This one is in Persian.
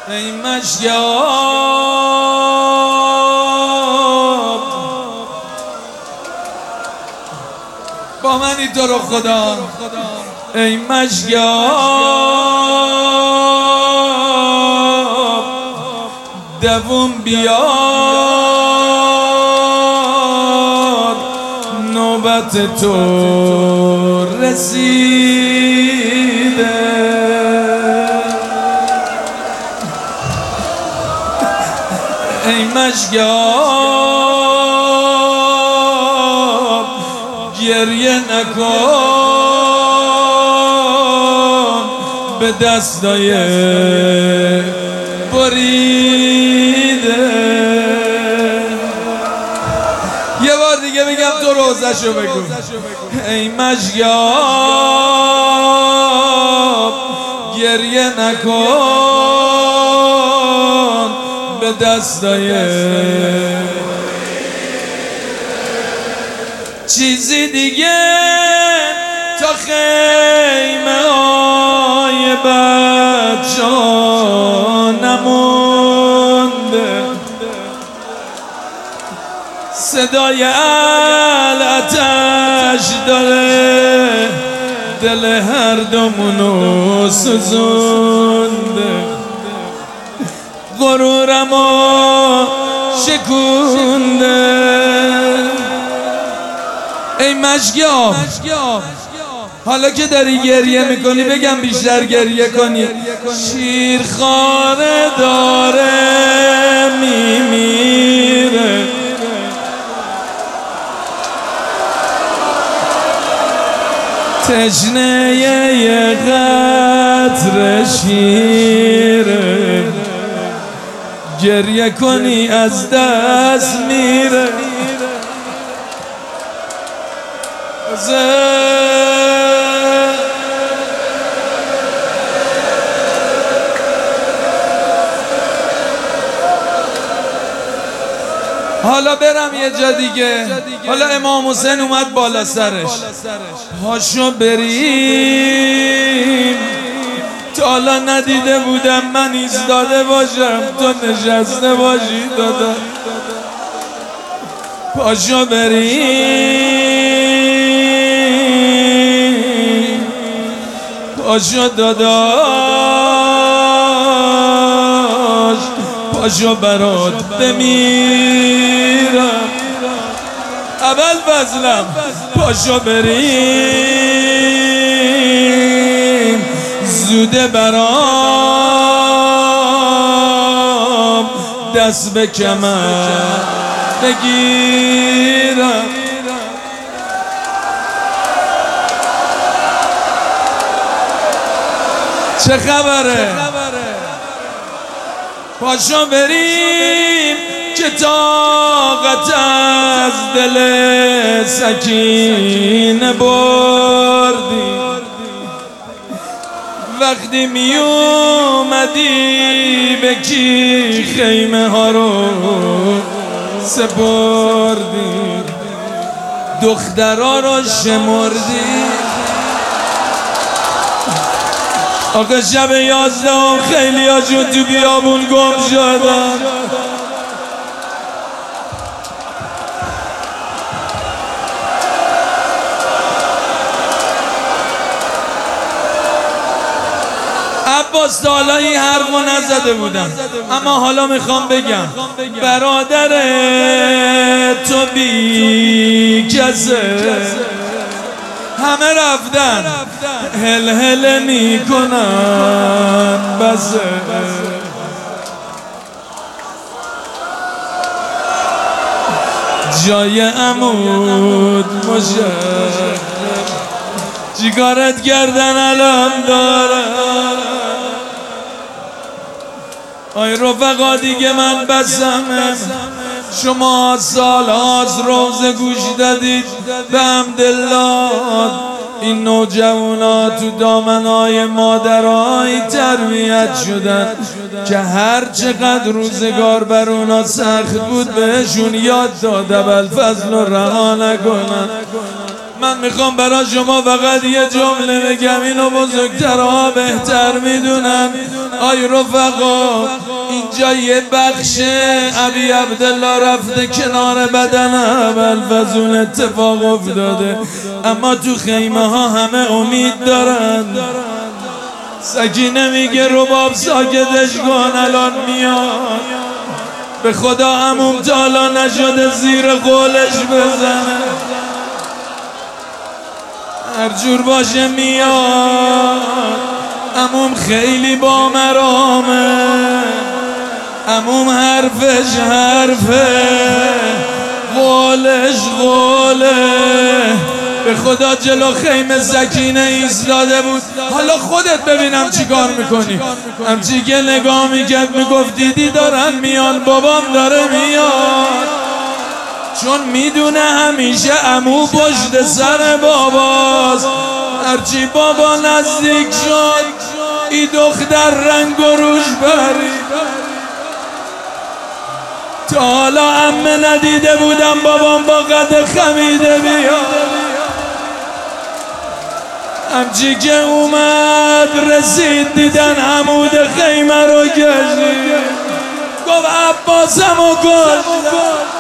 ای مشیاب با منی تو رو خدا، ای مشیاب دووم بیار، نوبت تو رسیده. ای مشیاب گریه نکن به دستای بریده. یه بار دیگه بگم تو روزشو بگو. ای مشیاب گریه نکن به دستای چیزی دیگه تا خیمه های بچه‌ها نمونده، صدای الاتش داره دل هر دومونو سوزونده، غرورمو شکونده. ای مشیاب حالا که داری گریه میکنی بگم بیشتر گریه کنی. شیرخواره داره میمیره، تشنه یه قطره شیره، گریه کنی از دست میره. حالا برم یه جا دیگه. حالا امام حسین اومد بالا سرش، پاشو بریم، تا حالا ندیده بودم من ایستاده باشم تو نشسته باشی دادا. پاشو بریم، پاشو داداش، پاشو برات بمیرم ابوالفضلم. پاشو بریم، زوده برام دست به کمر بگیرم. چه خبره؟ پاشو بریم که طاقت از دل سکینه بردی، وقتی می اومدی به کی خیمه ها رو سپردی، دخترها رو شمردی. آقا شب 11 خیلی ها جون تو بیابون گم شدن. عباس تا حالا این حرفو نزده بودم، اما حالا میخوام بگم برادر تو بی کسه، همه رفتن هل هل میکنن بسه. جای عمود مشرف چیکارت کردن الان دارم. آی رفقا دیگه من بسمم، شما سال‌هاست روزه گوش دادید به حمدالله. این نوجوانا تو دامنای مادرای تربیت شدن که هر چقدر روزگار بر اونا سخت بود بهشون یاد داد ابوالفضل رو رها نکنن. من میخوام برای شما فقط یه جمله بگم، اینو بزرگترها بهتر میدونن. آی رفقا، اینجا یه بخش ابی عبدالله رفته کنار بدن ابوالفضل اتفاق افتاده، اما تو خیمه ها همه امید دارن. سکینه میگه رباب ساکتش کن الان میاد. به خدا عموم تا حالا نشده زیر قولش بزنه، هر جور باشه میاد. عموم خیلی با مرامه، عموم حرفش حرفه، قولش قوله. به خدا جلو خیمه سکینه ایستاده بود. حالا خودت ببینم چی کار میکنی. همچی که نگاه میکرد میگفت دیدی دارن میان، بابام داره میاد. چون میدونه همیشه عمو پشت سر باباست. هرچی بابا نزدیک شد ای دختر رنگ و روش برید. تا حالا عمه ندیده بودم بابام با قد خمیده بیاد. همچی که اومد رسید دیدن عمود خیمه رو کشید، گفت عباسمو کشت.